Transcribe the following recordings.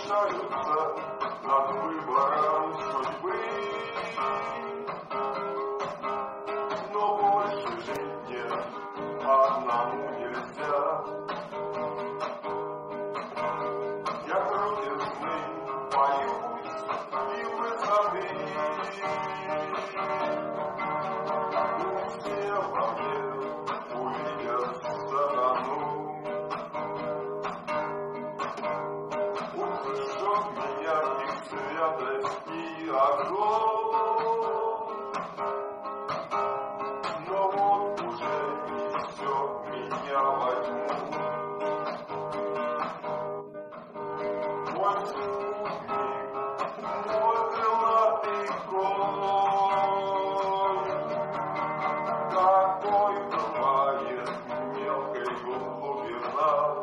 сокрушаются над выбором судьбы. Но больше жить нет, одному нельзя. Я крутизны боюсь и высоты. Пусть все во мне увидят сатану. Пусть жжет меня их святость и огонь. Но вот уже несет меня во тьму. Мой спутник, мой крылатый конь, какой бывает мелкой глубина.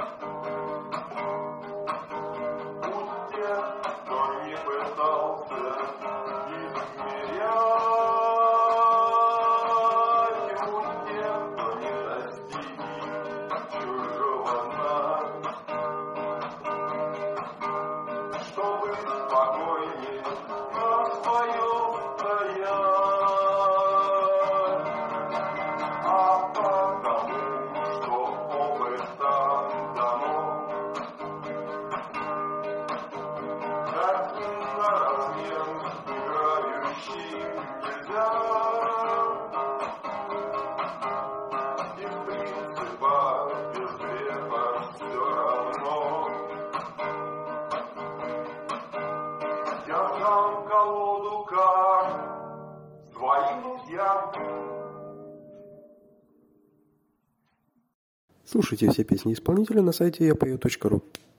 Будь тех, кто не пытался измерять, будь тех, кто не достиг чужого дна. Чтобы спокойнее на своем стоять, а потому, что опытом дано. Таким на размен играющим нельзя, и в принципах без греха все равно. Я дам колоду карт своим друзьям. Слушайте все песни исполнителя на сайте yapою.ru.